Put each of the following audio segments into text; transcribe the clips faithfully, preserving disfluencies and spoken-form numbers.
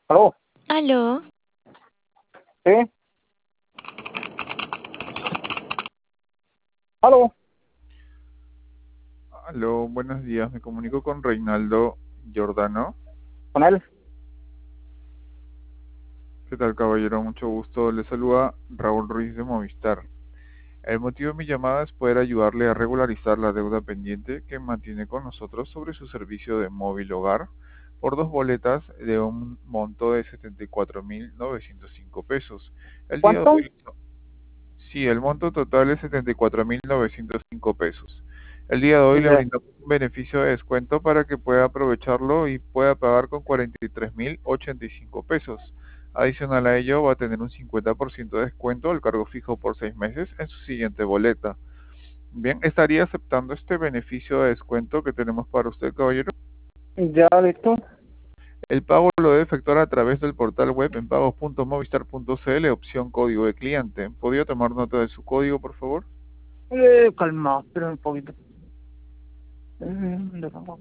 ¿Aló? Aló, ¿Sí? ¿Aló? Aló, buenos días. Me comunico con Reinaldo Giordano. ¿Con él? ¿Qué tal, caballero? Mucho gusto. Le saluda Raúl Ruiz de Movistar. El motivo de mi llamada es poder ayudarle a regularizar la deuda pendiente que mantiene con nosotros sobre su servicio de móvil hogar por dos boletas de un monto de setenta y cuatro mil novecientos cinco pesos. El día de ¿Cuánto? hoy, sí, el monto total es setenta y cuatro mil novecientos cinco pesos. El día de hoy le Ya, brindamos un beneficio de descuento para que pueda aprovecharlo y pueda pagar con cuarenta y tres mil ochenta y cinco pesos. Adicional a ello, va a tener un cincuenta por ciento de descuento al cargo fijo por seis meses en su siguiente boleta. Bien, ¿estaría aceptando este beneficio de descuento que tenemos para usted, caballero? ya, listo. El pago lo debe efectuar a través del portal web en pagos punto movistar punto cl, opción código de cliente. ¿Podría tomar nota de su código, por favor? Eh, calma, espera un poquito. Eh, ¿dónde vamos?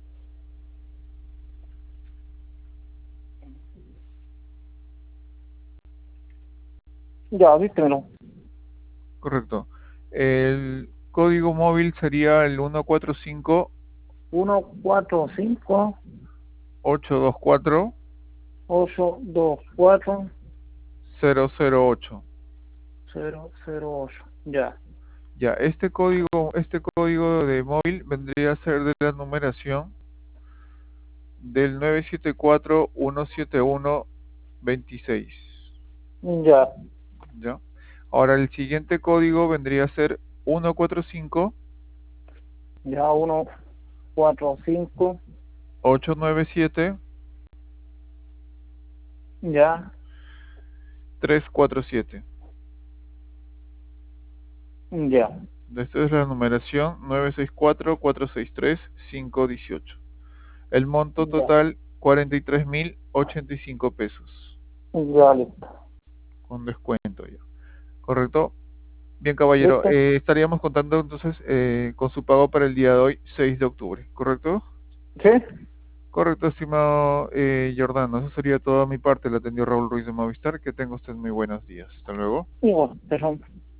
Ya, dístemelo. Correcto. El código móvil sería el uno cuatro cinco Uno, cuatro, cinco, ocho dos cuatro ocho, dos, cuatro, cero cero ocho. cero, cero, ocho. Ya, Ya, este código, este código de móvil vendría a ser de la numeración del nueve siete cuatro uno siete uno veintiséis. ya, ¿Ya? Ahora el siguiente código vendría a ser uno cuatro cinco ya, uno, cuatro, cinco, ocho nueve siete ya, tres cuatro siete. ya, Esta es la numeración nueve seis cuatro cuatro seis tres cinco uno ocho. El monto ya, total cuarenta y tres mil ochenta y cinco pesos, ya, listo. con descuento ya. ¿Correcto? Bien, caballero, ¿Listo? eh, estaríamos contando entonces eh, con su pago para el día de hoy, seis de octubre, ¿correcto? ¿Sí? Correcto, estimado eh, Jordano, eso sería toda mi parte. Le atendió Raúl Ruiz de Movistar. Que tenga usted muy buenos días. Hasta luego. Igual, perdón.